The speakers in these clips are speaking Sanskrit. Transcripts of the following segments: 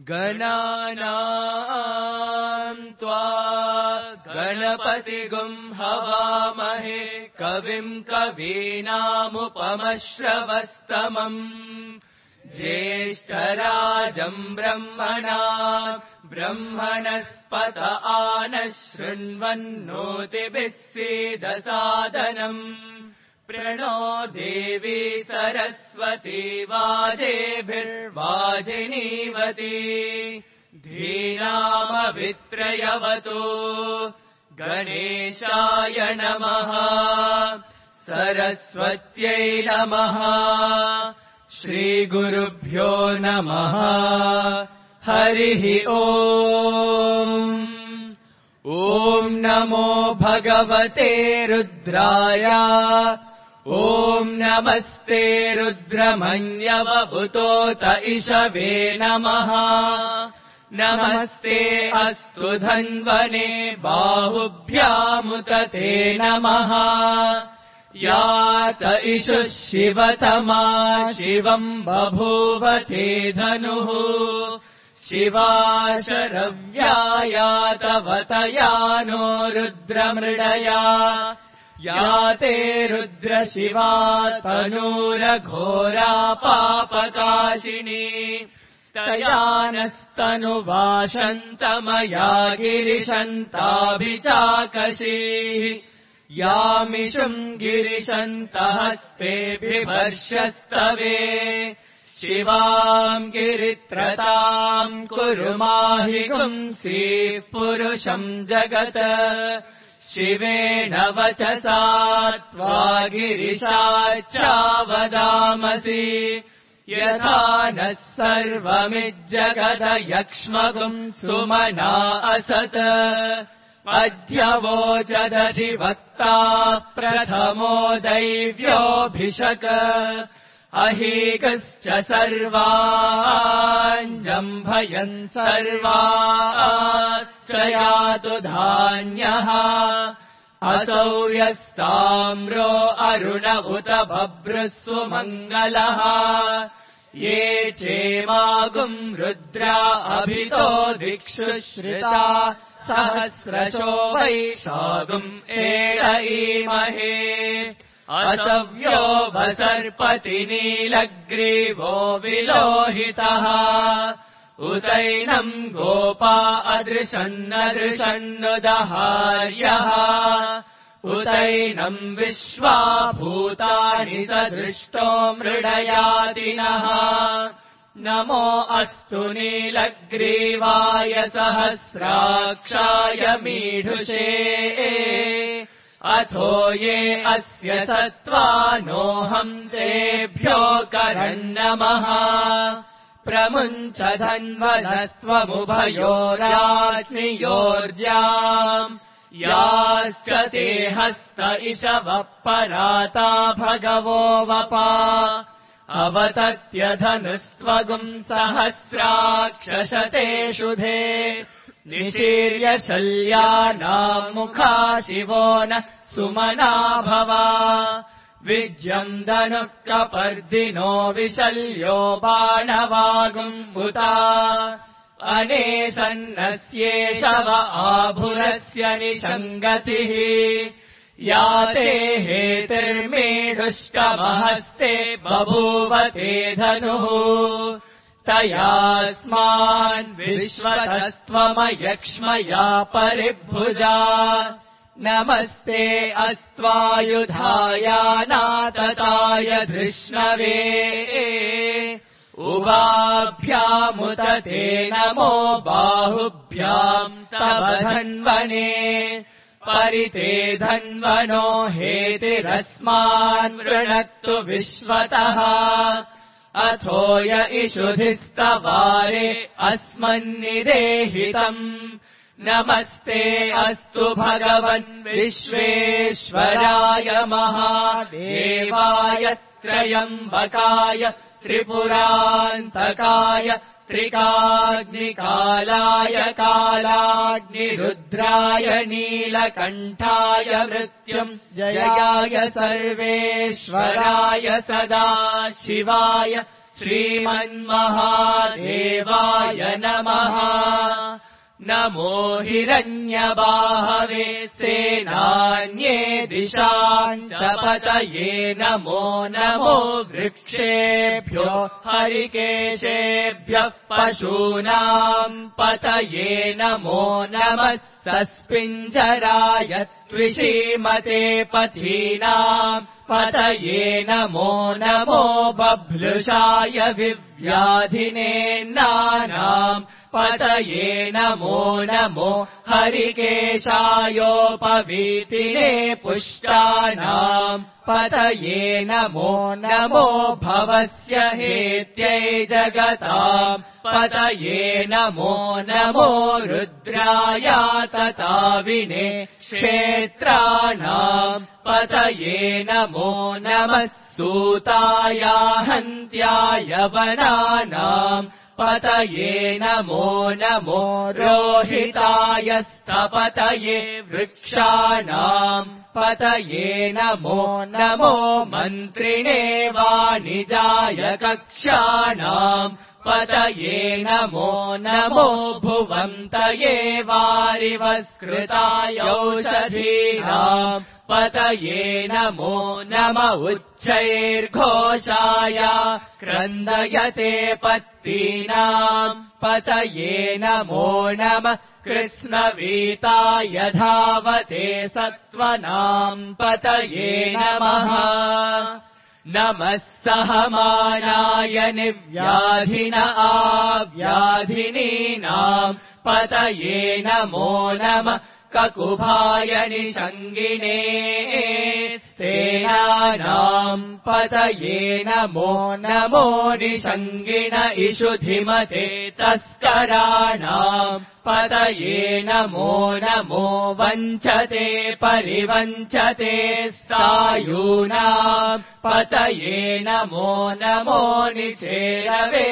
गणानां त्वा गणपतिगुं हवामहे कविं कवीनामुपमश्रवस्तमम् ज्येष्ठराजं ब्रह्मणस्पत आनः शृण्वन्नोतिभिः सीदसादनम् प्रणो देवी सरस्वती वाजेभिर्वाजिनीवती धीनामवित्रयवतु गणेशाय नमः सरस्वत्यै नमः श्रीगुरुभ्यो नमः हरिः ओम् ॐ नमो भगवते रुद्राय ॐ नमस्ते रुद्रमन्यवभूतोत इषवे नमः नमस्ते अस्तु धन्वने बाहुभ्यामुत ते नमः यात इषुः शिवतमा शिवम् बभूव ते धनुः शिवा शरव्यायातवतया नो रुद्रमृडया याते रुद्रशिवा तनूरघोरा पापकाशिनी तया नस्तनुवाशन्तमया गिरिशन्ताभिचाकशीः यामिषुम् गिरिशन्तहस्तेभिवर्षस्तवे शिवाम् गिरित्रताम् कुरु माहि पुंसीः पुरुषम् जगत् शिवेन वचसा त्वा गिरिशाच्चावदामसि यथा नः सर्वमिज्जगदयक्ष्मगुम् सुमना असत् अध्यवोचदधिवक्ता प्रथमो दैव्योऽभिषक अहीकश्च सर्वाञ्जम्भयन् सर्वाश्च यातु धान्यः असौ यस्ताम्रो अरुण उत बभ्रुः मङ्गलः ये चेमागुम् रुद्रा अभितो दिक्षुश्रिता सहस्रशो वैशागुम् एळयीमहे असव्यो वसर्पति नीलग्रीवो विलोहितः उतैनम् गोपा अदृशन्नदृशन्नुदहार्यः उतैनम् विश्वा भूतानि सदृष्टो मृडयादिनः नमो अस्तु नीलग्रीवाय सहस्राक्षाय मीढुषे अथो ये अस्य सत्त्वानोऽहम् तेभ्यो करन्नमः प्रमुञ्च धन्वनस्त्वमुभयोराग्नियोर्ज्याम् याश्च ते हस्त इषवः पराता भगवो वपा अवतत्यधनुस्त्वगुम् सहस्राक्षशतेषुधे निशीर्य शल्यानाम् मुखा शिवो न सुमना भवा विज्यम् धनुः कपर्दिनो विशल्यो बाणवागुम्बुता अनेशन्नस्येषव आभुरस्य निषङ्गतिः याते हेतिर्मेढुष्टमहस्ते बभूव ते धनुः तयास्मान् विश्वतस्त्वमयक्ष्मया परिभुजा नमस्ते अस्त्वायुधायानातताय धृष्णवे उभाभ्यामुत ते नमो बाहुभ्याम् तव धन्वने परिते धन्वनो हेतिरस्मान् वृणक्तु विश्वतः अथो य इषुधिस्तवारे अस्मन्निदेहितम् नमस्ते अस्तु भगवन् विश्वेश्वराय महादेवाय त्रयम्बकाय त्रिपुरान्तकाय त्रिकाग्निकालाय कालाग्निरुद्राय नीलकण्ठाय मृत्युञ्जयाय सर्वेश्वराय सदा शिवाय श्रीमन्महादेवाय नमः। नमो हिरण्यबाहवे सेनान्ये दिशाञ्च पतये नमो नमो वृक्षेभ्यो हरिकेशेभ्यः पशूनाम् पतये नमो नमः सस्पिञ्जराय त्विषीमते पथीनाम् पतये नमो नमो बभ्लुषाय विव्याधिने नानाम् पतये नमो नमो हरिकेशायोपवीतिने पुष्टानाम् पतये नमो नमो भवस्य हेत्यै जगताम् पतये नमो नमो रुद्रायातताविने क्षेत्राणाम् पतये नमो नमः सूताया हन्त्याय वनानाम् पतये नमो नमो रोहिताय स्थपतये वृक्षाणाम् पतये नमो नमो मन्त्रिणे वाणिजाय कक्ष्याणाम् पतये नमो नमो भुवन्तये वारिवस्कृताय औषधीनाम् पतये नमो नम उच्चैर्घोषाय क्रन्दयते पत्तीनाम् पतये नमो नमः कृष्णवीताय धावते सत्त्वनाम् पतये नमः नमः सहमानाय निव्याधिन आव्याधिनीनाम् पतये नमो नमः ककुभाय निषङ्गिणे स्तेनानाम् पतये नमो नमो निषङ्गिण इषुधिमते तस्कराणाम् पतये नमो नमो वञ्चते परिवञ्चते सायूनाम् पतये नमो नमो निचेरवे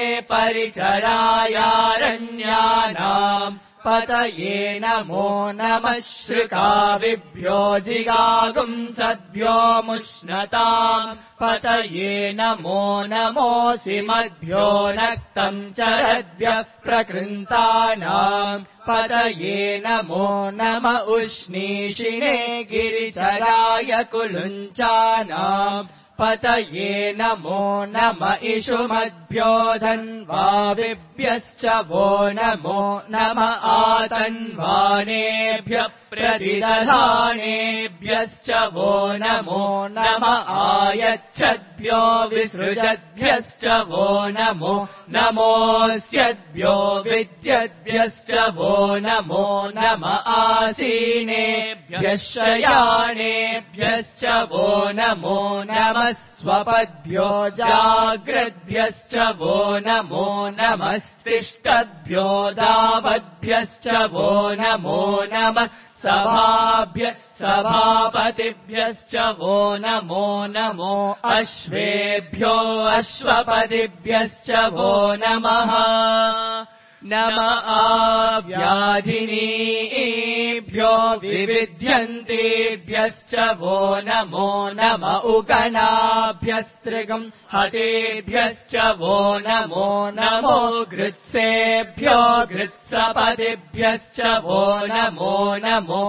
परिचरायारण्यानाम् पतये नमो नमः श्रुकाविभ्यो जिगागुंसद्भ्यो मुष्णताम् पतये नमो नमोऽसिमद्भ्यो नक्तम् चरद्भ्यः प्रकृन्तानाम् पतये नमो नम उष्णीषिणे गिरिचराय कुलुञ्चानाम् पतये नमो नम इषुमद्भ्यो धन्वाविभ्यश्च वो नमो नम आतन्वानेभ्यः प्रतिदधानेभ्यश्च वो नमो नम आयच्छद्भ्यो विसृजद्भ्यश्च वो नमो नमोऽस्यद्भ्यो विद्यद्भ्यश्च वो नमो नम आसीनेभ्यः शयानेभ्यश्च वो नमो नमः स्वपद्भ्यो जाग्रद्भ्यश्च वो नमो नमस्तिष्ठद्भ्यो दावद्भ्यश्च वो नमो नमः सभाभ्यः सभापतिभ्यश्च वो नमो नमो अश्वेभ्यो अश्वपतिभ्यश्च वो नमः नम आव्याधिनीभ्यो विविध्यन्तेभ्यश्च वो नमो नम उगणाभ्यस्त्रिगम् हतेभ्यश्च वो नमो नमो गृत्सेभ्यो गृत्सपतिभ्यश्च वो नमो नमो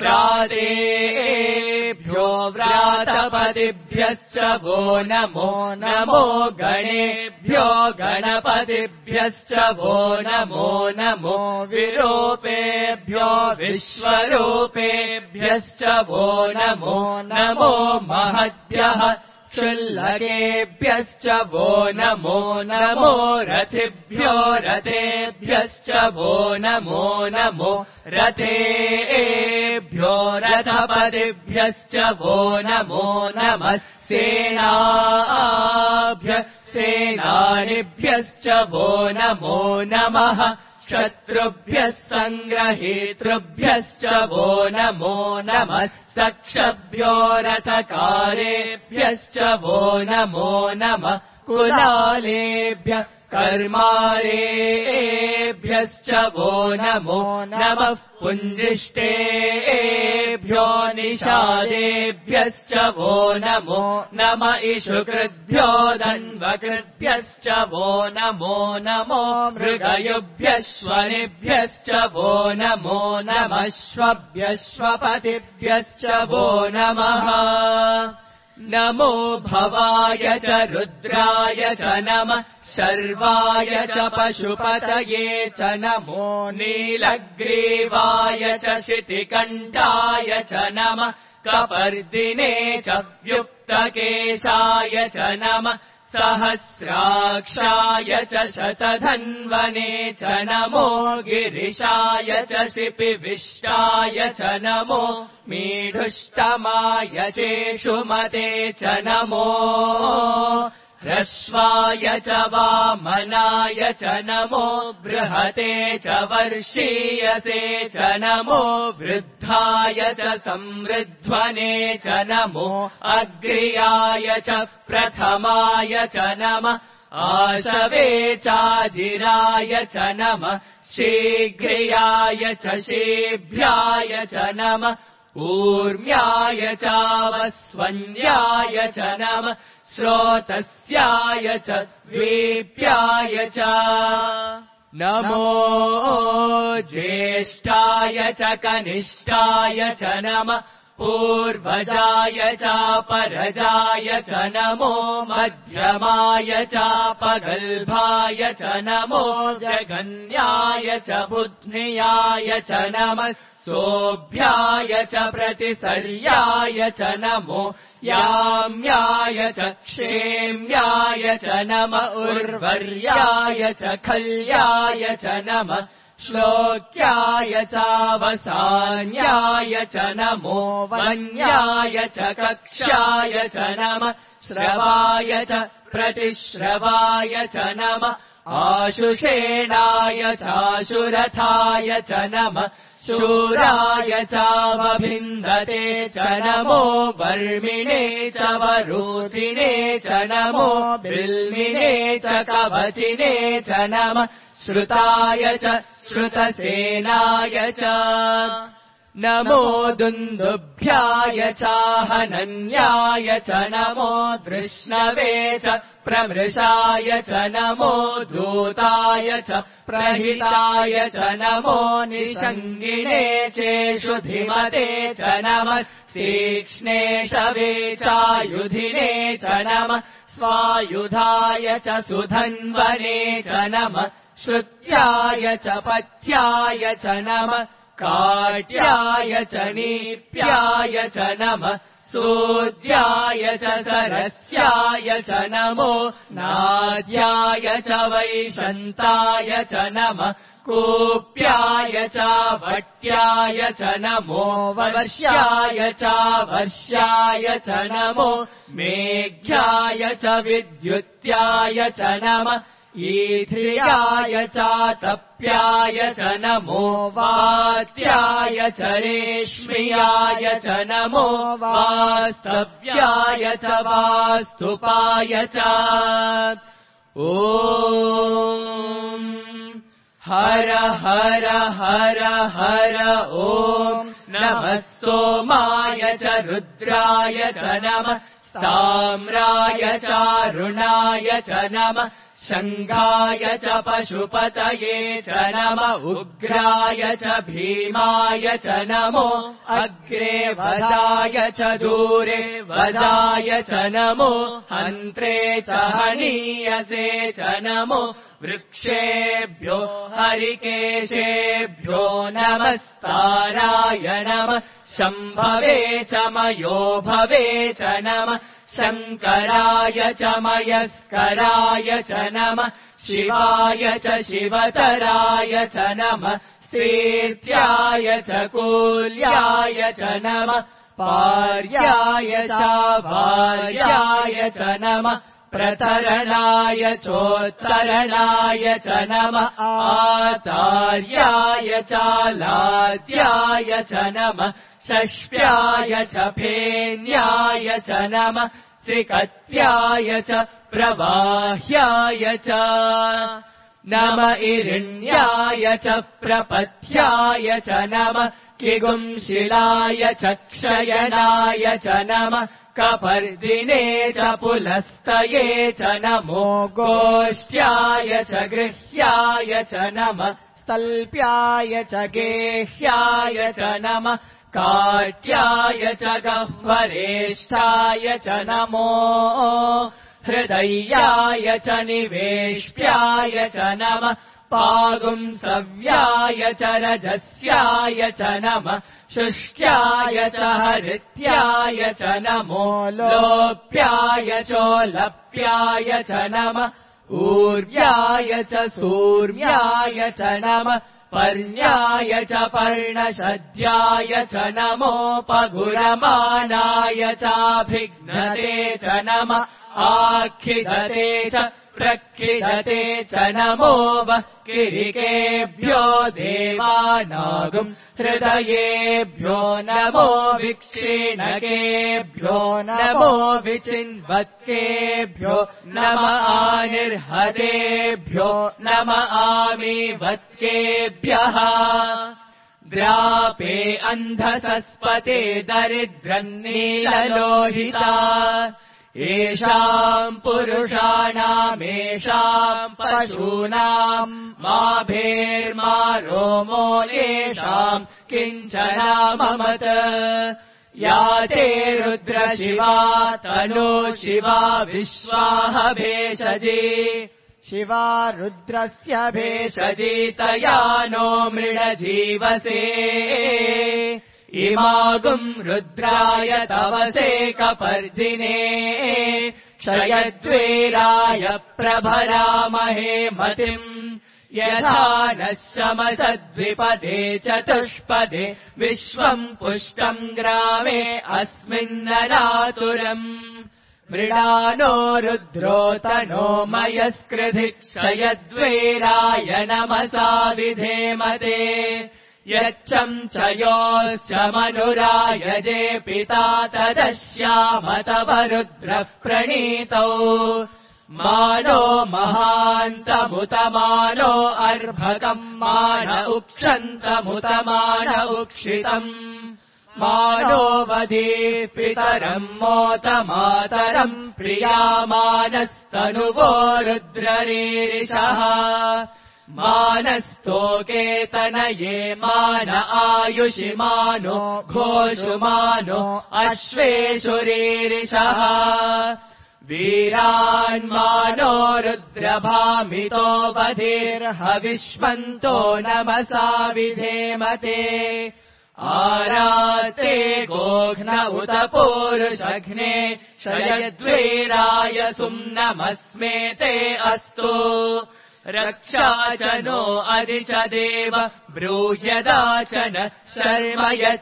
व्रातेभ्यो व्रातपतिभ्यश्च वो नमो नमो गणेभ्यो गणपतिभ्यश्च वो नमो नमो विरूपेभ्यो विश्वरूपेभ्यश्च वो नमो नमो महद्भ्यः क्षुल्लकेभ्यश्च वो नमो नमो रथिभ्यो रथेभ्यश्च वो नमो नमो रथेभ्यो रथपतिभ्यश्च वो नमो नमः सेनाभ्यः सेनानिभ्यश्च वो नमो नमः शत्रुभ्यः सङ्ग्रहीतृभ्यश्च वो नमो नमः सक्षभ्यो रथकारेभ्यश्च वो नमो नमः कुलालेभ्यः कर्मारेभ्यश्च वो नमो नमः पुञ्जिष्टेभ्यो निषादेभ्यश्च वो नमो नम इषुकृद्भ्यो धन्वकृद्भ्यश्च वो नमो नमो मृगयुभ्यश्वनिभ्यश्च वो नमो नमः श्वभ्यश्वपतिभ्यश्च वो नमः नमो भवाय च रुद्राय च नमः शर्वाय च पशुपतये च नमो नीलग्रीवाय च शितिकण्ठाय च नमः कपर्दिने च व्युक्तकेशाय च नमः सहस्राक्षाय च शतधन्वने च नमो गिरिशाय च शिपिविष्टाय च नमो मीढुष्टमाय चेषुमते च नमो ह्रस्वाय च वामनाय च नमो बृहते च वर्षीयसे च नमो वृद्धाय च संवृध्वने च नमो अग्र्याय च प्रथमाय च नमः आशवे चाजिराय च नमः शीघ्रियाय च शीभ्याय च नमः ऊर्म्याय चावस्वन्याय च नमः श्रोतस्याय च द्वीप्याय च नमो ज्येष्ठाय च कनिष्ठाय च नमः पूर्वजाय चापरजाय च नमो मध्यमाय चापगल्भाय च नमो जगन्याय च बुध्नियाय च नमः सोऽभ्याय च प्रतिसर्याय च नमो याम्याय च क्षेम्याय च नमः उर्वर्याय च खल्याय च नमः श्लोक्याय चावसान्याय च नमो वन्याय च कक्ष्याय च नमः श्रवाय च प्रतिश्रवाय च नमः आशुषेणाय चाशुरथाय च नमः शूराय चावभिन्दते च नमो वर्मिणे च वरूधिने च नमो बिल्मिने च कवचिने च नमः श्रुताय च श्रुतसेनाय च नमो दुन्दुभ्याय चाहनन्याय च नमो धृष्णवे च प्रमृषाय च नमो धूताय च प्रहिताय च नमो निषङ्गिणे चेषु धिमते च नमः तीक्ष्णेशवे चायुधिने च नमः स्वायुधाय च सुधन्वने च नमः श्रुत्याय च पथ्याय च नमः काट्याय च नीप्याय च नमः सूद्याय च सरस्याय च नमो नाद्याय च वैशन्ताय च नमः कूप्याय च भट्याय च नमो वर्ष्याय च वर्ष्याय च नमो मेघ्याय च विद्युत्याय च नमः ईध्र्याय चातप्याय च नमो वात्याय च रेश्म्याय च नमो वास्तव्याय च वास्तुपाय च ॐ हर हर हर हर ॐ नमः सोमाय च रुद्राय च नमः साम्राय चारुणाय च नमः शङ्खाय च पशुपतये च नमः उग्राय च भीमाय च नमो अग्रे वदाय च दूरे वदाय च नमो हन्त्रे च हनीयसे च नमो वृक्षेभ्यो हरिकेशेभ्यो नमस्ताराय नमः शम्भवे च मयो भवे च नमः शङ्कराय च मयस्कराय च नमः शिवाय च शिवतराय च नमः शीत्याय च कूल्याय च नमः पार्याय च भार्याय च नमः प्रतरणाय चोत्तरणाय च नमः आतार्याय चालाद्याय च नमः षष्प्याय च फेन्याय च नमः त्रिकत्याय च प्रवाह्याय च नम इरिण्याय च प्रपथ्याय च नम किगुंशिलाय च क्षयनाय च नम कपर्दिने च पुलस्तये च नमो गोष्ट्याय च गृह्याय च नम स्तल्प्याय च गेह्याय च नम काट्याय च गह्वरेष्ठाय च नमो हृदयाय च निवेश्याय च नम पागुंसव्याय च रजस्याय च नम शुष्क्याय च हरित्याय च नमो लोप्याय चोलप्याय च नम ऊर्व्याय च सूर्व्याय च नम पर्ण्याय च पर्णशद्याय च नमोपगुरमाणाय चाभिघ्नते च नम आखिदते च प्रक्षिदते च नमो वः किरिकेभ्यो देवानागुम् हृदयेभ्यो नमो विक्षीणकेभ्यो नमो विचिन्वत्केभ्यो नम आनिर्हतेभ्यो नम आमीवत्केभ्यः द्रापे अन्धसस्पते दरिद्रन्नीललोहिता येषाम् पुरुषाणामेषाम् पशूनाम् माभेर्मा रोमो येषाम् किञ्चनाममत या ते रुद्रशिवा तनो शिवा विश्वाह भेषजी शिवा रुद्रस्य भेषजीतया नो मृडजीवसे इमागुम् रुद्राय तवसे कपर्दिने क्षयद्वेराय प्रभरामहे मतिम् यथा नः शमसद्विपदे चतुष्पदे विश्वम् पुष्टम् ग्रामे अस्मिन्नरातुरम् मृडानो रुद्रोतनो मयस्कृधि क्षयद्वेराय नमसा विधेमते यच्छम् च योश्च मनुरायजे पिता तदश्याम तव रुद्रः प्रणीतौ मानो महान्तमुतमानो अर्भकम् मान उक्षन्तमुतमान उक्षितम् मानो वधीः पितरम् मोतमातरम् प्रियामानस्तनुवो रुद्ररीरिषः मानस्तोकेतनये मान आयुषि मानो घोषुमानो अश्वेषुरीरिषः वीरान्मानो रुद्रभामितो बधिर्हविष्मन्तो नमसा विधेमते आराते गोघ्न उत पूरुषघ्ने शयद्वेराय सुम्नमस्मे ते अस्तु रक्षा च नो अधिच देव ब्रूह्यदाचन शर्म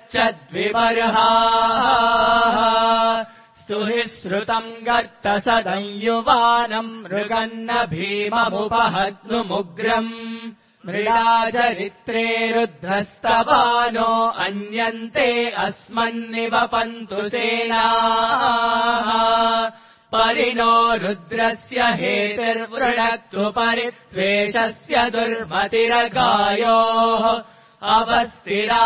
यच्चद्विबर्हाः सुहिश्रुतम् गर्तसदंयुवानम् मृगन्न भीममुपहत्नुमुग्रम् मृडाचरित्रे रुद्रस्तवानो अन्यन्ते अस्मन्निवपन्तु सेनाः परिणो रुद्रस्य हेतिर्वृणक्तु परित्वेषस्य दुर्मतिरगायोः अवस्थिरा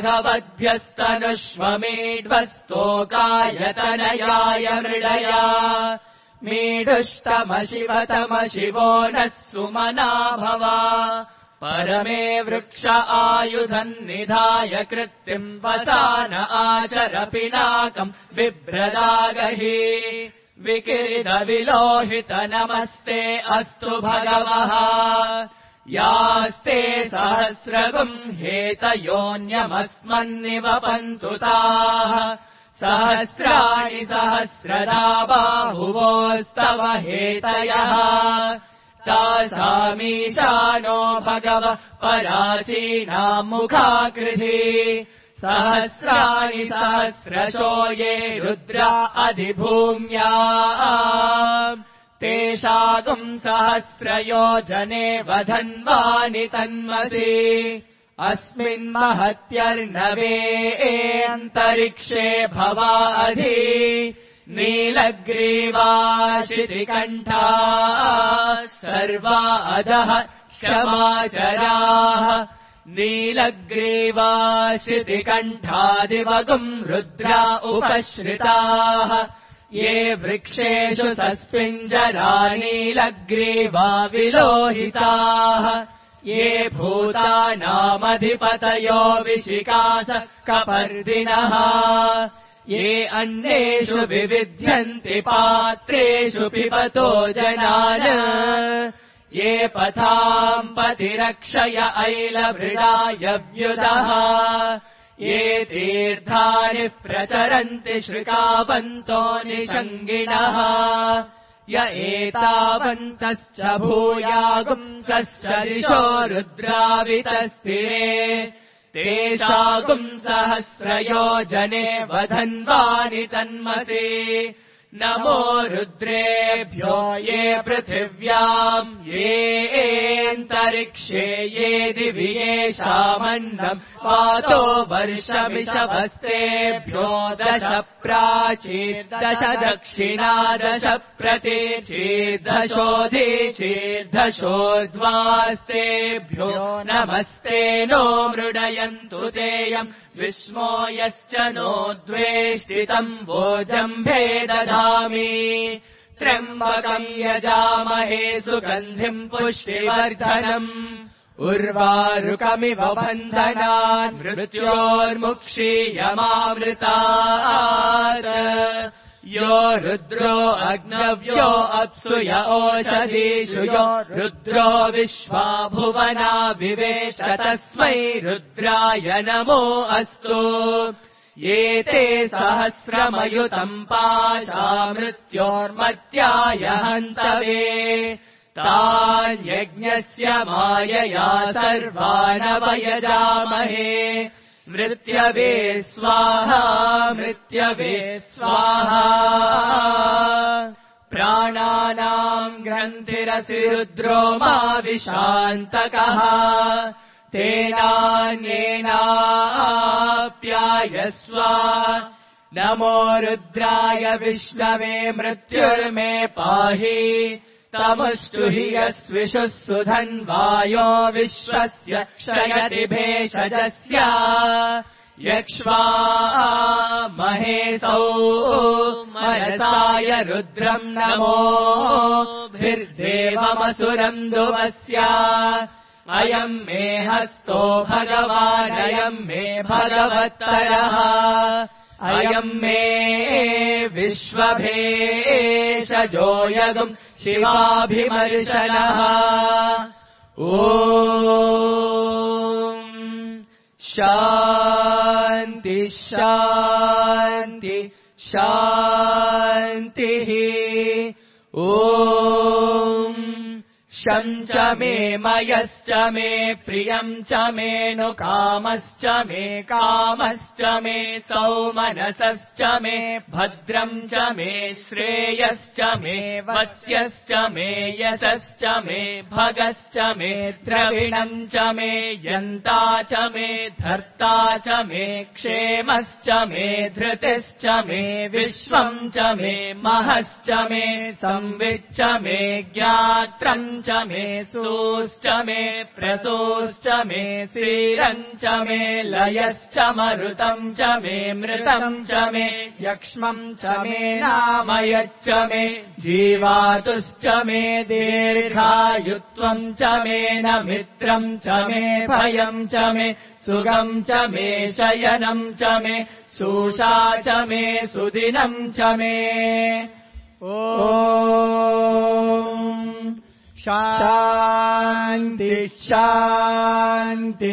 भगवद्भ्यस्तनुष्वमीढ्वस्तोकायतनयाय मृडया मीढुष्टमशिवतमशिवो नः सुमना भवा परमे वृक्ष आयुधम् निधाय कृत्तिम् वसान आचर पिनाकम् बिभ्रदागहि विकिरिदविलोहित नमस्ते अस्तु भगवः यास्ते सहस्रगुम् हेतयोऽन्यमस्मन्निवपन्तु ताः सहस्राणि सहस्रदा बाहुवोस्तव हेतयः तासामीशानो भगव पराचीनाम् मुखाकृधि सहस्राणि सहस्रशो ये रुद्रा अधिभूम्या तेषागुम् सहस्रयोजने वधन्वानि तन्मसि अस्मिन्महत्यर्णवे अन्तरिक्षे भवा अधि नीलग्रीवाशितिकण्ठाः सर्वा अधः क्षमाचराः नीलग्रीवाशितिकण्ठादिवगुम् रुद्रा उपश्रिताः ये वृक्षेषु तस्मिञ्जरा नीलग्रीवा विलोहिताः ये भूतानामधिपतयो विशिकास कपर्दिनः ये अन्येषु विविध्यन्ति पात्रेषु पिबतो जनान् ये पथाम् पतिरक्षय ऐलभृडाय व्युतः ये तीर्थानि प्रचरन्ति श्रुकावन्तो निषङ्गिणः य एतावन्तश्च भूयागुंसश्च दिशो रुद्रावितस्तिरे तेषागुम् सहस्रयोजने वधन्वानि तन्मते नमो रुद्रेभ्यो ये पृथिव्याम् येऽन्तरिक्षे ये दिवि येषामन्नम् पातो वर्षमिषवस्तेभ्यो 10 प्राचीर्दश दक्षिणा 10 प्रतीचीर्दशोऽधीचीर्दशोर्ध्वास्तेभ्यो नमस्ते नो मृडयन्तु तेयम् विस्मो यश्च नो द्वेष्टितम् वोजम्भे दधामि त्र्यम्बकम् यजामहे सुगन्धिम् पुष्टिवर्धनम् उर्वारुकमिव बन्धनान् मृत्योर्मुक्षीयमामृतात् यो रुद्रो अग्नव्यो अप्सु य ओषधीषु यो रुद्रो विश्वा भुवना विवेश तस्मै रुद्राय नमो अस्तु ये ते सहस्रमयुतम् पाशा मृत्योर्मत्याय हन्तवे तान्यज्ञस्य मायया सर्वानवयजामहे मृत्यवे स्वाहा मृत्यवे स्वाहा प्राणानाम् ग्रन्थिरसि रुद्रो मा विशान्तकः तेनान्येनाप्यायस्व नमो रुद्राय विष्णवे मृत्युर्मे पाहि तमुष्टु हि यस्विषुः सुधन्वायो विश्वस्य क्षयति भेषजस्य यक्ष्वा महेशौ मनसाय रुद्रम् नमोभिर्देवमसुरम् दुवस्य अयम् मे हस्तो भगवानयम् मे भगवत्तरः अयम् मे विश्वभेषजो यगुम् शिवाभिमर्शनः ॐ शान्ति शान्ति शान्तिः ॐ शं च मे मयश्च मे प्रियम् च मे नु कामश्च मे कामश्च मे सौमनसश्च मे भद्रम् च मे श्रेयश्च मे वत्स्यश्च मे यशश्च मे भगश्च मे द्रविणम् च मे यन्ता च मे धर्ता च मे क्षेमश्च मे धृतिश्च मे विश्वम् च मे महश्च मे संविच्च मे ज्ञात्रम् च मे सूश्च मे प्रसूश्च मे श्रीरम् च मे लयश्च मरुतम् च मे मृतम् च मे यक्ष्मम् च मे नामयच्च मे जीवातुश्च मे दीर्घायुत्वम् च मे न मित्रम् च मे भयम् च मे सुगम् च मे शयनम् च मे सूषा च मे सुदिनम् च मे ॐ शान्ति शान्ति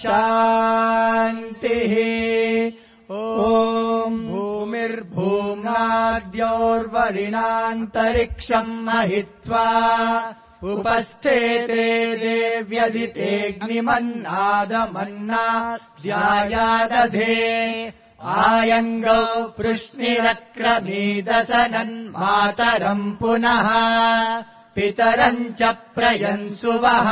शान्तिः ॐ भूमिर्भूम्नाद्योर्वरिणान्तरिक्षम् महित्वा उपस्थेते देव्यदितेऽग्निमन्नादमन्नाद्यायादधे आयङ्गौ पृश्निरक्रमीदशनन्मातरम् पुनः पितरम् च प्रयन्सुवः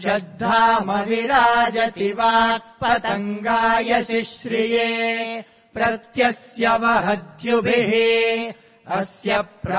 त्रिगुंशद्धाम विराजति वाक्पतङ्गाय शिश्रिये प्रत्यस्य वहद्युभिः अस्य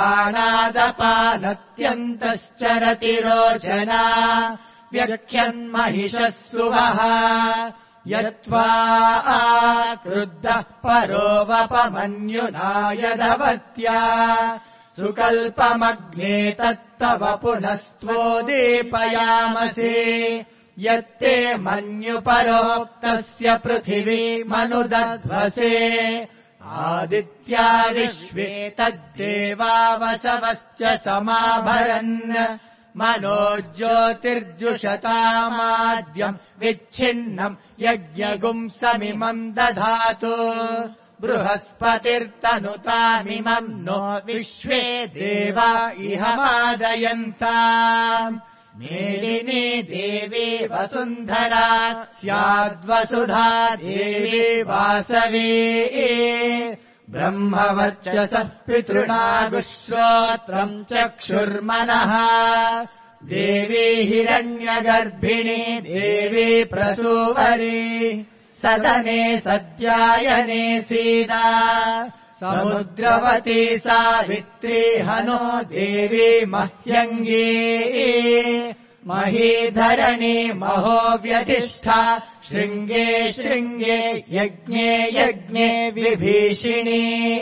प्राणादपानत्यन्तश्चरति रोचना व्यख्यन्महिषः सुवः यत्त्वा क्रुद्धः परोवपमन्युना यदवत्या सुकल्पमग्ने तत्तव पुनस्त्वोदीपयामसि यत्ते मन्युपरोक्तस्य पृथिवीमनुदध्वसे आदित्या विश्वे तद्देवावसवश्च समाभरन् मनोज्योतिर्जुषतामाद्यम् विच्छिन्नम् यज्ञगुंसमिमम् दधातु बृहस्पतिर्तनुतामिमम् नो विश्वे देवा इह मादयन्ताम् मेदिनी देवी वसुन्धरा स्याद्वसुधा देवी वासवी ब्रह्मवर्चसः पितृणागुश्रोत्रम् चक्षुर्मनः देवी हिरण्यगर्भिणी देवी प्रसूवरी सदने सद्यायने सीता समुद्रवती सावित्री हनो देवी मह्यङ्गी महीधरणी महो व्यधिष्ठा शृङ्गे शृङ्गे यज्ञे यज्ञे विभीषिणी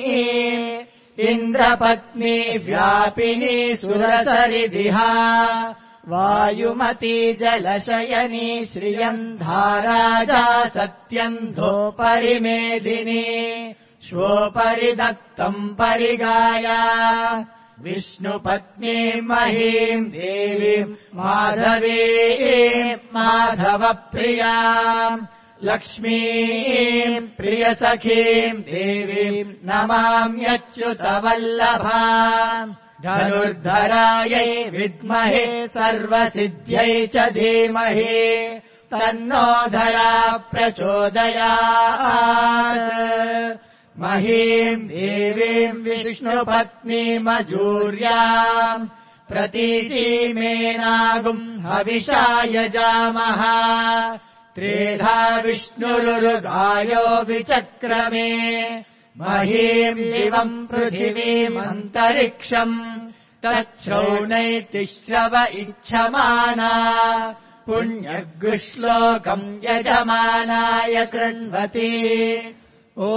इन्द्रपत्नी व्यापिनी सुरसरिदिहा वायुमती जलशयनी श्रियम् धाराजा सत्यन्धोपरिमेदिनी श्वोपरि दत्तम् परिगाया विष्णुपत्नी महीम् देवीम् माधवीम् माधवप्रियाम् लक्ष्मीम् प्रियसखीम् देवीम् नमाम्यच्युतवल्लभाम् धनुर्धरायै विद्महे सर्वसिद्ध्यै च धीमहि तन्नो धरा प्रचोदयात् महीम् देवीम् विष्णुपत्नीमजूर्याम् प्रतीचीमेनागुम् हविषा यजामः त्रेधा विष्णुरुगायो विचक्रमे महीम् दिवम् पृथिवीमन्तरिक्षम् तच्छ्रौणैतिश्रव इच्छमाना पुण्यगुश्लोकम् यजमानाय कृण्वति ॐ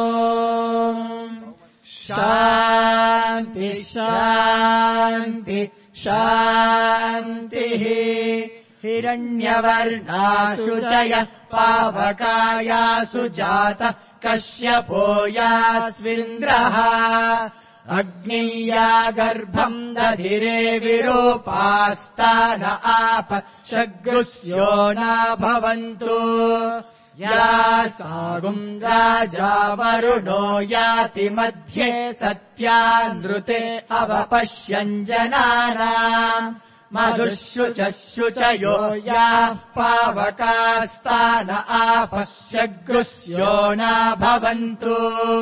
शान्ति शान्ति शान्तिः हिरण्यवर्णासु च यः पावकायासु जातः कश्यपो यास्विन्द्रः अग्निया गर्भम् दधिरे विरूपास्तान आप शग्रुस्यो न भवन्तु यासागुम् राजा वरुणो याति मध्ये सत्यानृते अवपश्यञ्जनानाम् मधुःशुचशुचयो याः पावकास्तान आपश्यग्रुस्यो न भवन्तु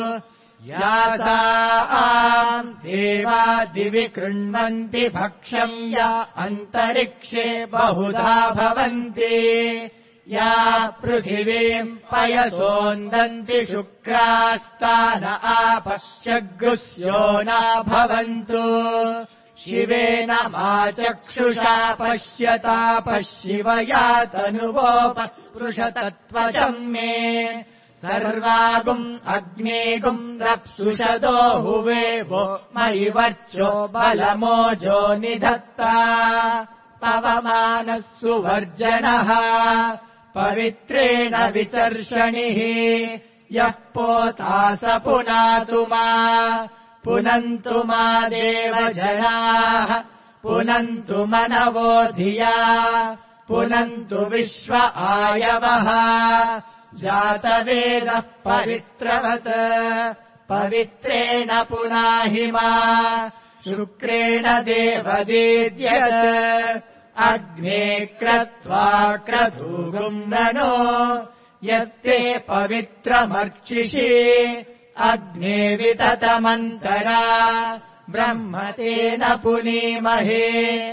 यासाम् देवा दिवि कृण्वन्ति भक्ष्यम् या अन्तरिक्षे बहुधा भवन्ति या पृथिवीम् पयसोन्दन्ति शुक्रास्तान आपश्यग्रुस्यो न भवन्तु शिवेन मा चक्षुषा पश्यता पश्यिवया तनुवोपस्पृशतत्वचम् मे सर्वागुम् अग्नेगुम् रप्सुषदो हुवे वो मयि वर्चो बलमोजो निधत्ता पवमानः सुवर्जनः पवित्रेण विचर्षणिः यः पोता स पुनातु मा पुनन्तु मा देवजनाः पुनन्तु मनवो धिया पुनन्तु विश्व आयवः जातवेदः पवित्रवत् पवित्रेण पुनाहि मा शुक्रेण देवदीद्यत् अग्ने क्रत्वा क्रतूगुम्रनो यत्ते पवित्रमर्चिषि अग्ने विततमन्तरा ब्रह्म तेन पुनीमहे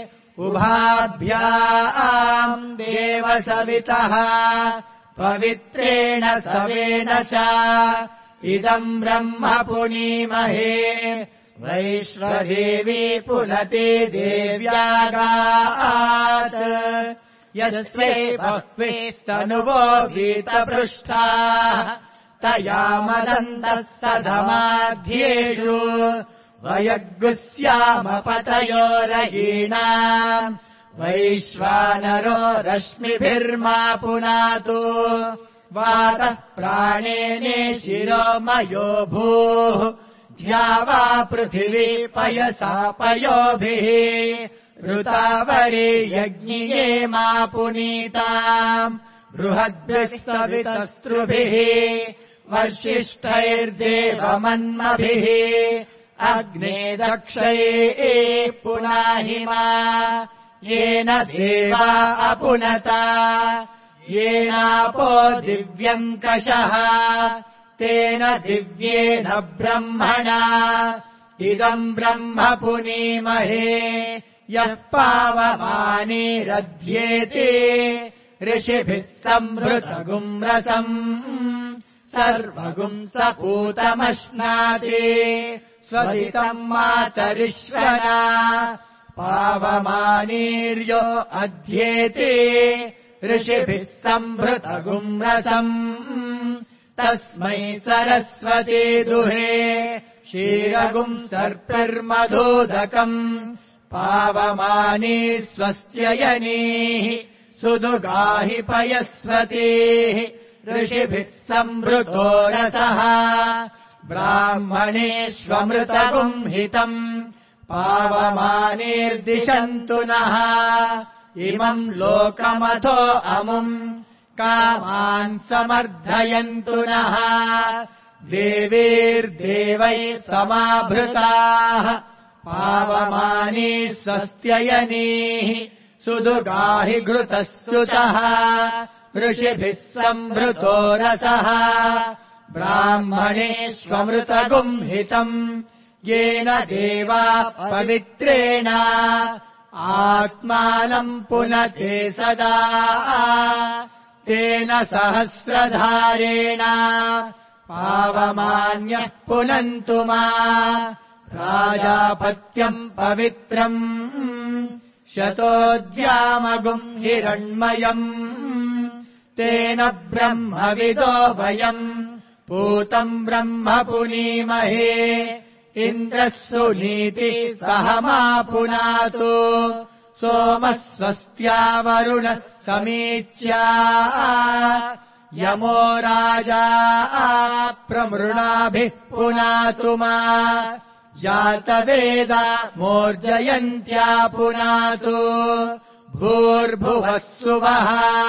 उभाभ्याम् देवसवितः पवित्रेण सवेन च इदम् ब्रह्म पुनीमहे वैश्वदेवी पुनते देव्यागात् यस्मै बह्वीस्तनुवो वीतपृष्ठा तया मदन्तः सधमाध्येषु वयग्गुस्यामपतयो रयीणाम् वैश्वानरो रश्मिभिर्मा पुनातु वातः प्राणेने शिरोमयो भूः ध्यावा पृथिवी पयसा पयोभिः ऋतावरे यज्ञिये मा पुनीताम् बृहद्भिः सवितस्रुभिः वर्षिष्ठैर्देवमन्मभिः अग्ने दक्षये पुनाहिमा येन देवा अपुनता येनापो दिव्यङ्कषः तेन दिव्येन ब्रह्मणा इदम् ब्रह्म पुनीमहे यः पावमानेरध्येते ऋषिभिः संवृतगुम् रसम् सर्वगुम् सपूतमश्नाति स्वरितम् मातरिश्वना पावमानीर्यो अध्येते ऋषिभिः संवृतगुम् रसम् तस्मै सरस्वती दुहे क्षीरगुम् सर्पिर्मधोदकम् पावमानी स्वस्त्ययनीः सुदुगाहि पयस्वतीः ऋषिभिः संवृतो रसः ब्राह्मणेष्वमृतगुम् हितम् पावमानीर्दिशन्तु नः इमम् लोकमथो अमुम् कामान् समर्थयन्तु नः देवीर्देवैः समाभृताः पावमानी स्वस्त्ययनीः सुदुगाहि घृतस्तुतः ऋषिभिः संवृतो रसः ब्राह्मणेष्वमृतगुम् हितम् येन देवा पवित्रेण आत्मानम् पुनते सदा तेन सहस्रधारेण पावमान्यः पुनन्तु मा राजापत्यम् पवित्रम् शतोद्यामगुम् हिरण्मयम् तेन ब्रह्मविदो वयम् पूतम् ब्रह्म पुनीमहे इन्द्रः सुनीति सह मा पुनातु सोमः स्वस्त्या वरुणः समीच्या यमो राजा प्रमृणाभिः पुनातु मा जातवेदा मोर्जयन्त्या पुनातु भूर्भुवः सुवः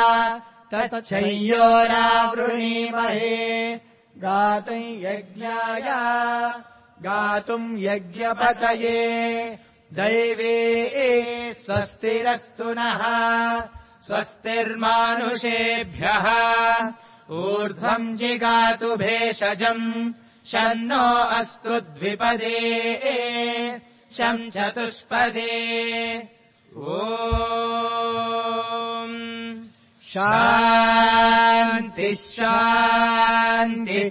तच्छयोरावृणीमहे गातुम् यज्ञाय गातुम् यज्ञपतये दैवे स्वस्तिरस्तु नः स्वस्तिर्मानुषेभ्यः ऊर्ध्वम् जिगातु भेषजम् शन्नो अस्तु द्विपदे शम् चतुष्पदे ॐ शान्ति शान्ति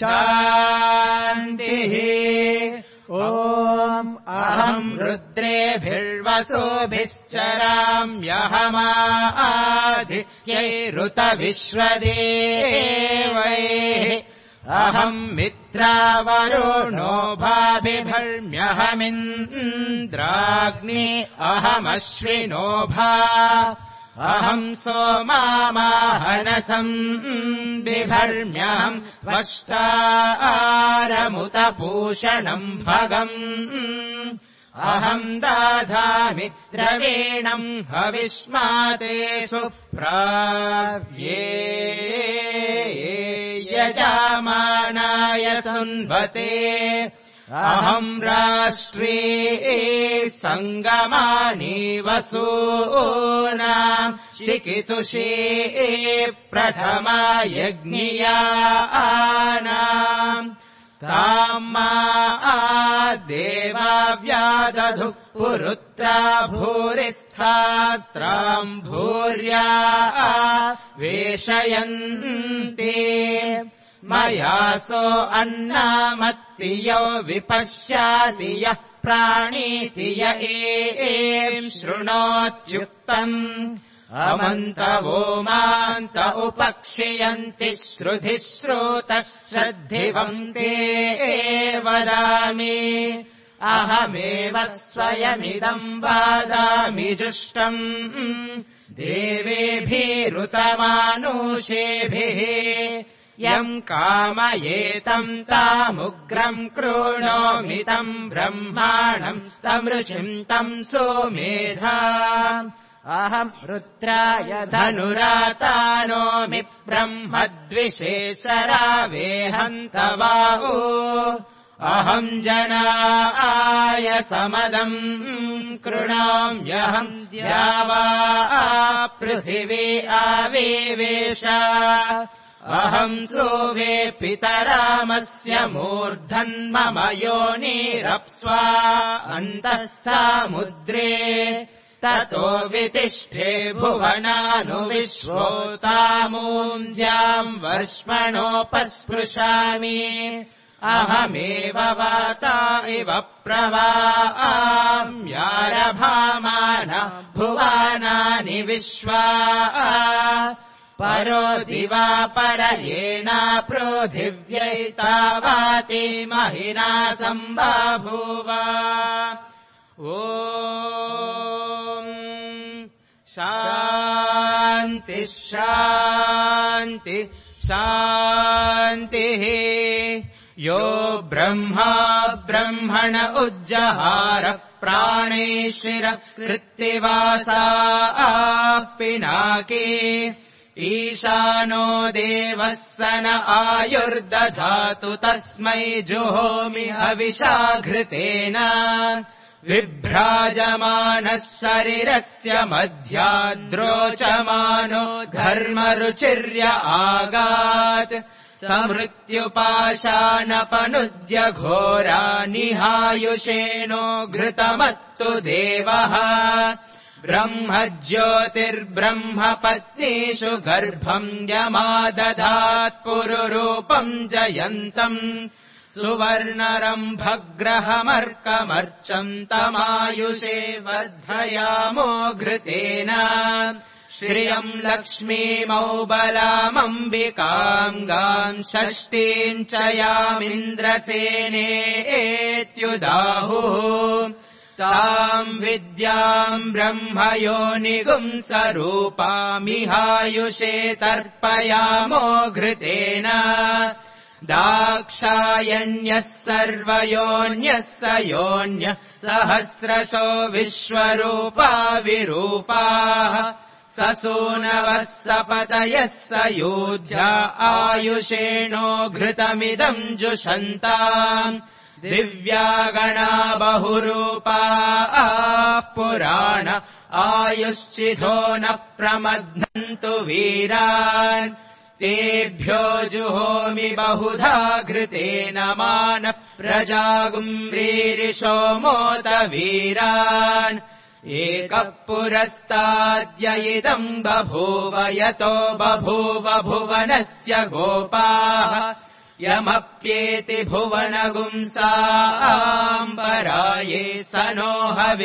शान्तिः ॐ अहम् रुद्रेभिर्वसोभिश्चराम्यहमादित्यैरुतविश्वदेवैः अहम् मित्रावरुणो भाभिर्म्यहमिन्द्राग्नि अहमश्विनो भा अहम् सोमामाहनसम् बिभर्म्यहम् त्वष्टारमुत पूषणम् भगम् अहम् दाधामित्रवीणम् हविष्मातेषु प्राव्ये यजामानाय सुन्वते अहम् राष्ट्रे सङ्गमानि वसूनाम् चिकितुषे प्रथमा यज्ञियानाम् ताम् मा देवा व्यादधु पुरुत्रा भूरिस्थात्राम् भूर्या वेशयन्ते मयासो अन्नामत्ति यो विपश्याति यः प्राणीति य एम् शृणोत्युक्तम् अमन्तवो मान्त उपक्षियन्ति श्रुधिः श्रोतः श्रद्धिवन्ते वदामि अहमेव स्वयमिदम् वादामि जुष्टम् देवेभिरुतमानुषेभिः यम् कामयेतम् तामुग्रम् कृणोमितम् ब्रह्माणम् तमृषिम् तम् सोमेधा अहम् रुद्राय धनुरातानोमि ब्रह्मद्विषेशरावेहन्तवाहो अहम् जनाय समदम् कृणाम्यहम् द्यावा पृथिवी आविवेश अहम् सोवे पितरामस्य मूर्धन्मम योनिरप्स्वा अन्तः सामुद्रे ततो वितिष्ठे भुवनानुविश्वोतामून्द्याम् वर्ष्मणोपस्पृशामि अहमेव वाता इव प्रवाम्यारभामान भुवानानि विश्वा परो दिवा परयेना पृथिव्यैतावाति महिना सम्बभूव ॐ शान्ति शान्ति शान्तिः यो ब्रह्मा ब्रह्मण उज्जहार प्राणेशिर कृत्तिवासाः पिनाकी ईशानो देवः स न आयुर्दधातु तस्मै जुहोमि हविषाघृतेन विभ्राजमानः शरीरस्य मध्याद्रोचमानो धर्मरुचिर्य आगात् समृत्युपाशानपनुद्य घोरा निहायुषेनो घृतमत्तु देवः ब्रह्मज्योतिर्ब्रह्मपत्नीषु गर्भम् यमादधात् पुरुरूपम् जयन्तम् सुवर्णरम्भग्रहमर्कमर्चम् तमायुषे वर्धयामो घृतेन श्रियम् लक्ष्मीमौबलामम्बिकाङ्गाम् षष्ठीम् च यामिन्द्रसेनेत्युदाहुः ताम् विद्याम् ब्रह्मयोनिगुम् स्वरूपामिहायुषे तर्पयामो घृतेन दाक्षायण्यः सर्वयोन्यः स योन्यः सहस्रशो विश्वरूपा विरूपाः ससूनवः सपतयः स योध्या आयुषेणो घृतमिदम् जुषन्ताम् दिव्यागणा बहुरूपा पुराण आयुश्चिधो न प्रमध्नन्तु वीरान् तेभ्यो जुहोमि बहुधा घृतेन मानः प्रजागुम्रीरिषो मोद वीरान् एकः पुरस्ताद्य इदम् बभूव यतो बभूव भुवनस्य गोपाः यमप्येति भुवनगुंसाम्बराये स नो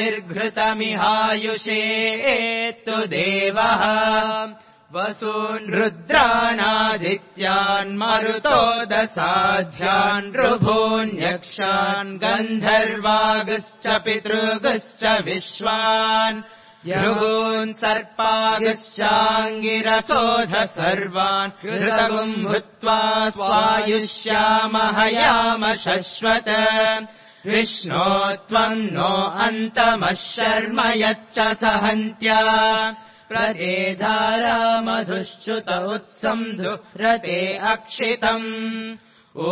हविर्घृतमिहायुषेत्तु देवः वसून् रुद्रानादित्यान् मरुतो दसाध्यान् ऋभून्यक्षान् गन्धर्वागश्च पितृगश्च विश्वान् यगून् सर्पागश्चाङ्गिरसोध सर्वान् घृतगुम् भूत्वा स्वायुष्यामहयाम शश्वत विष्णो त्वम् नो अन्तमः शर्म यच्च सहन्त्या प्रदेधारा मधुश्च्युत उत्सन्धु रते अक्षितम् ॐ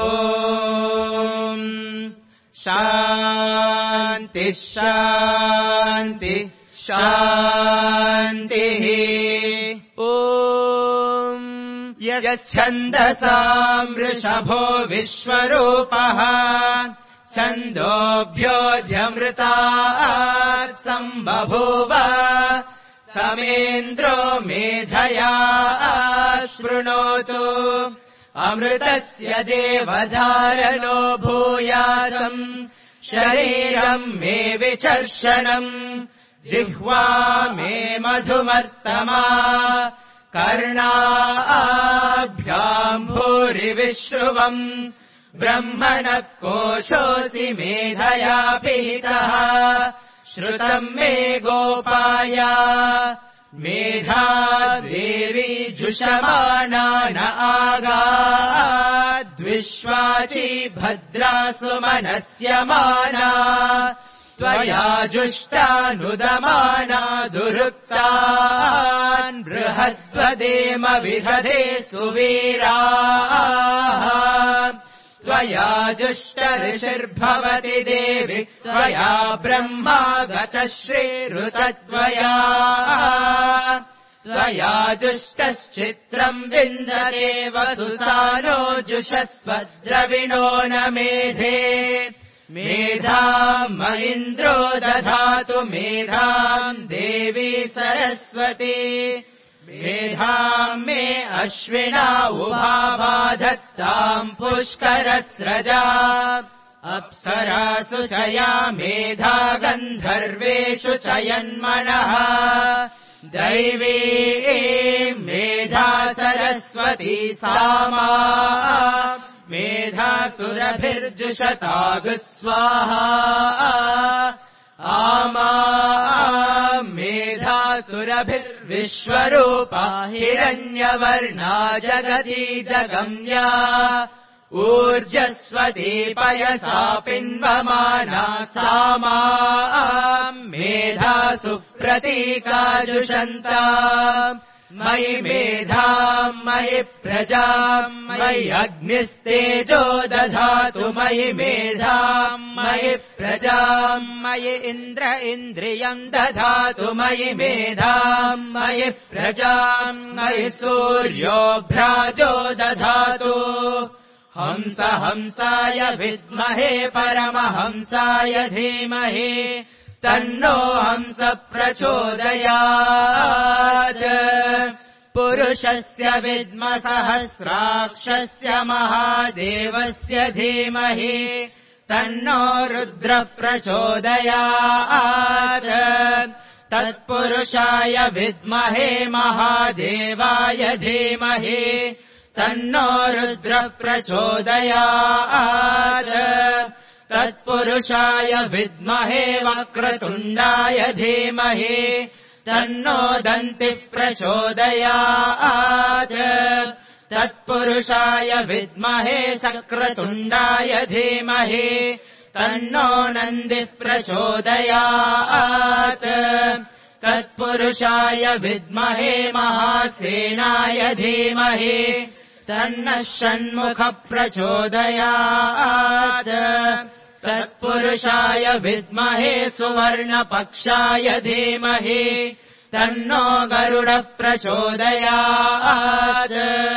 शान्ति शान्ति शान्तिः ॐ यच्छन्दसाम् वृषभो विश्वरूपः छन्दोभ्योऽध्यमृतात् सम्बभूव समेन्द्रो मेधया शृणोतु अमृतस्य देवधारणो भूयासम् शरीरम् मे विचर्षणम् जिह्वा मे मधुमर्तमा कर्णाभ्याम् भूरिविश्रुवम् ब्रह्मणः कोशोऽसि मेधया पिहितः श्रुतम् मे गोपाय मेधा देवी जुषमाना न आगाद्विश्वाची भद्रा सुमनस्यमाना त्वया जुष्टानुदमाना दुरुक्तान् बृहद्वदेम विदधे सुवीराः त्वया जुष्टऋषिर्भवति देवि त्वया ब्रह्मा गतः श्रीरुतत्वया त्वया जुष्टश्चित्रम् विन्दते वसुसानो जुषस्वद्रविणो न मेधे मेधाम् महीन्द्रो दधातु मेधाम् देवी सरस्वती मेधाम् मे अश्विना उभावाधत्ताम् पुष्करस्रजा अप्सरासु चया मेधा गन्धर्वेषु चयन्मनः दैवी मेधा सरस्वती सामा मेधासुरभिर्जुषतागुस्वाहा आमा मेधासुरभिर्विश्वरूपा हिरण्यवर्णा जगती जगम्या ऊर्जस्वती पयसा पिन्वमाना सामा मेधासु प्रतीका जुषन्ता मयि मेधाम् मयि प्रजाम् मयि अग्निस्तेजो दधातु मयि मेधाम् मयि प्रजाम् मयि इन्द्र इन्द्रियम् दधातु मयि मेधाम् मयि प्रजाम् मयि सूर्यो भ्राजो दधातु हंस हंसाय विद्महे परमहंसाय धीमहि तन्नो हंस प्रचोदयात् पुरुषस्य विद्मसहस्राक्षस्य महादेवस्य धीमहि तन्नो रुद्र प्रचोदयात् तत्पुरुषाय विद्महे महादेवाय धीमहि तन्नो रुद्र प्रचोदयात् तत्पुरुषाय विद्महे वक्रतुण्डाय धीमहि तन्नो दन्तिः प्रचोदयात् तत्पुरुषाय विद्महे चक्रतुण्डाय धीमहि तन्नो नन्दिः प्रचोदयात् तत्पुरुषाय विद्महे महासेनाय धीमहि तन्नः षण्मुखः प्रचोदयात् तत्पुरुषाय विद्महे सुवर्णपक्षाय धीमहि तन्नो गरुडः प्रचोदयात्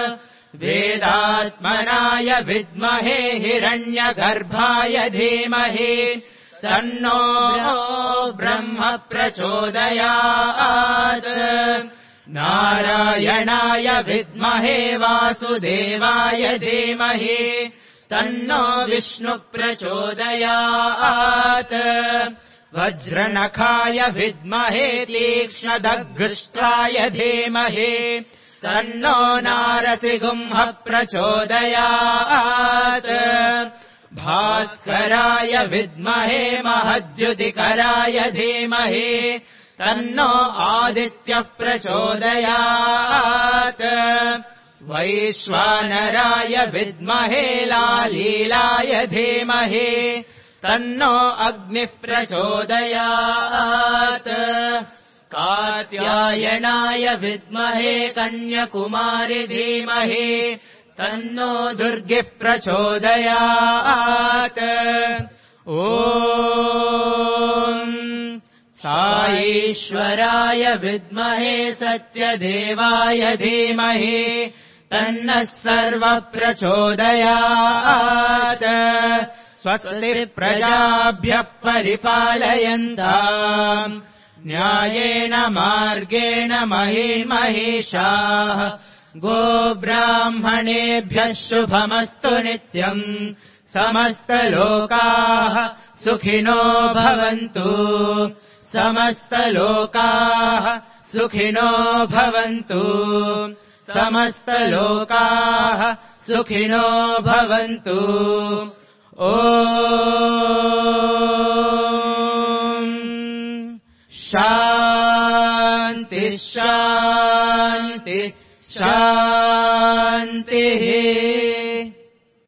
वेदात्मनाय विद्महे हिरण्यगर्भाय धीमहि तन्नो ब्रह्म प्रचोदयात् नारायणाय विद्महे वासुदेवाय धीमहि तन्नो विष्णु प्रचोदयात् वज्रनखाय विद्महे तीक्ष्णदग्गुष्टाय धीमहि तन्नो नारसिंह प्रचोदयात् भास्कराय विद्महे महद्युतिकराय धीमहि तन्नो आदित्यः प्रचोदयात् वैश्वानराय विद्महे लालीलाय धीमहि तन्नो अग्निः प्रचोदयात् कात्यायनाय विद्महे कन्याकुमारी धीमहि तन्नो दुर्गिः प्रचोदयात् ॐ साईश्वराय विद्महे सत्यदेवाय धीमहि तन्नः सर्वः प्रचोदयात् स्वस्ति प्रजाभ्यः परिपालयन्ताम् न्यायेन मार्गेण महीमहेशाः गोब्राह्मणेभ्यः शुभमस्तु नित्यम् समस्तलोकाः सुखिनो भवन्तु समस्तलोकाः सुखिनो भवन्तु समस्तलोकाः सुखिनो भवन्तु ॐ शान्ति शान्ति शान्तिः